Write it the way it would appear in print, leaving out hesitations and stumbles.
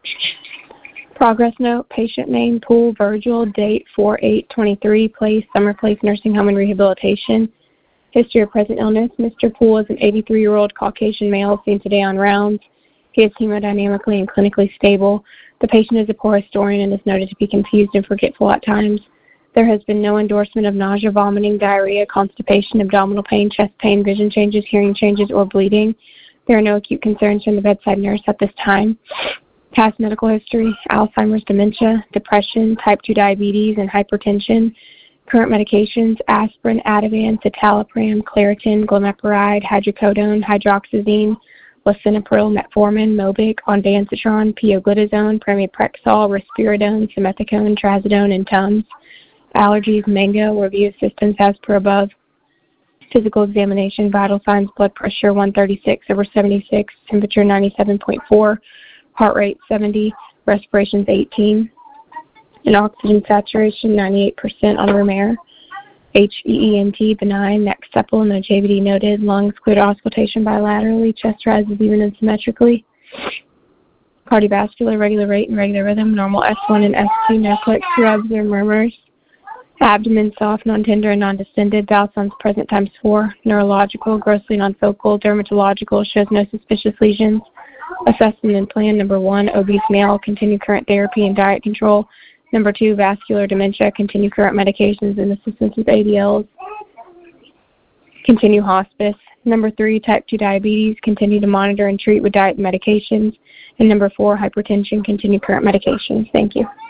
Progress note, patient name, Poole Virgil, date 4/8/23, place, Summer Place Nursing Home and Rehabilitation. History of present illness, Mr. Poole is an 83-year-old Caucasian male seen today on rounds. He is hemodynamically and clinically stable. The patient is a poor historian and is noted to be confused and forgetful at times. There has been no endorsement of nausea, vomiting, diarrhea, constipation, abdominal pain, chest pain, vision changes, hearing changes, or bleeding. There are no acute concerns from the bedside nurse at this time. Past medical history, Alzheimer's, dementia, depression, type 2 diabetes, and hypertension. Current medications, aspirin, Ativan, citalopram, Claritin, glimepiride, hydrocodone, hydroxyzine, lisinopril, metformin, Mobic, ondansetron, pioglitazone, pramipexole, risperidone, simethicone, trazodone, and Tums. Allergies, mango, review of systems as per above. Physical examination, vital signs, blood pressure 136/76, temperature 97.4, heart rate 70, respirations 18, and oxygen saturation 98% on room air. HEENT benign, neck supple, no JVD noted, lungs clear to auscultation bilaterally, chest rises even and symmetrically. Cardiovascular, regular rate and regular rhythm, normal S1 and S2, no clicks, rubs, or murmurs. Abdomen soft, non-tender, and non-distended, bowel sounds present ×4. Neurological, grossly non-focal, dermatological, shows no suspicious lesions. Assessment and plan, number 1, obese male, continue current therapy and diet control. Number 2, vascular dementia, continue current medications and assistance with ADLs. Continue hospice. Number 3, type 2 diabetes, continue to monitor and treat with diet and medications. And number 4, hypertension, continue current medications. Thank you.